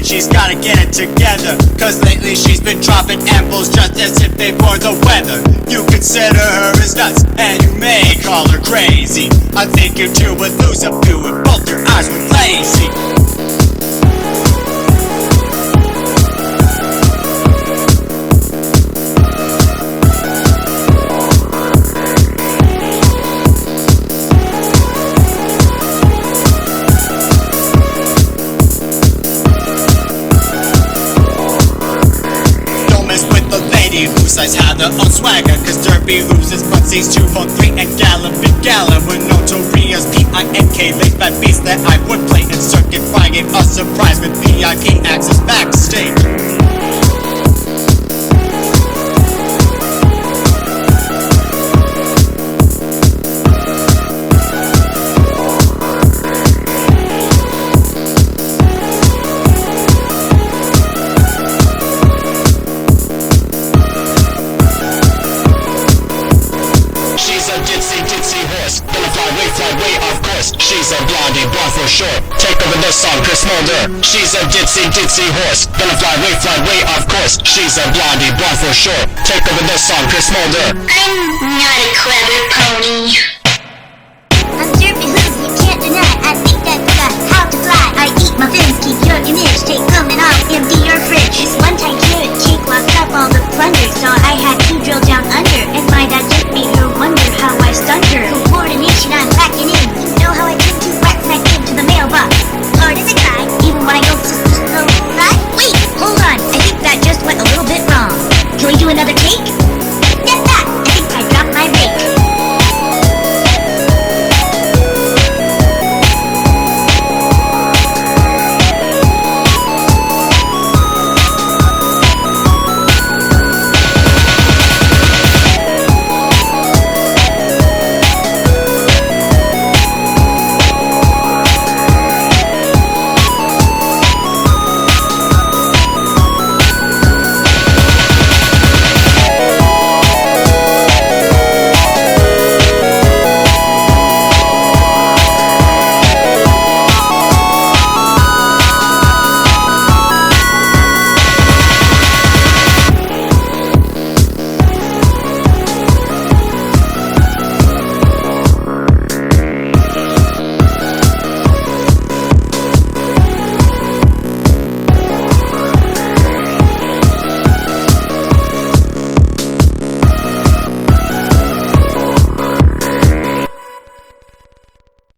and she's gotta get it together. Cause lately she's been dropping M's just as if they were the weather. You consider her as nuts, and you may call her crazy. I think you two would lose a few if both your eyes were lazy. Who says had their own swagger, cause Derby loses but sees 2 for 3 and Gallon Big Gallon with notorious P-I-N-K late fat beats that I would play in Circuit Friday, a surprise with VIP access backstage. Fly way, of course. She's a blondie, blonde for sure. Take over this song, Chris Mulder. She's a ditzy horse. Gonna fly way, of course. She's a blondie, blonde for sure. Take over this song, Chris Mulder. I'm not a clever pony.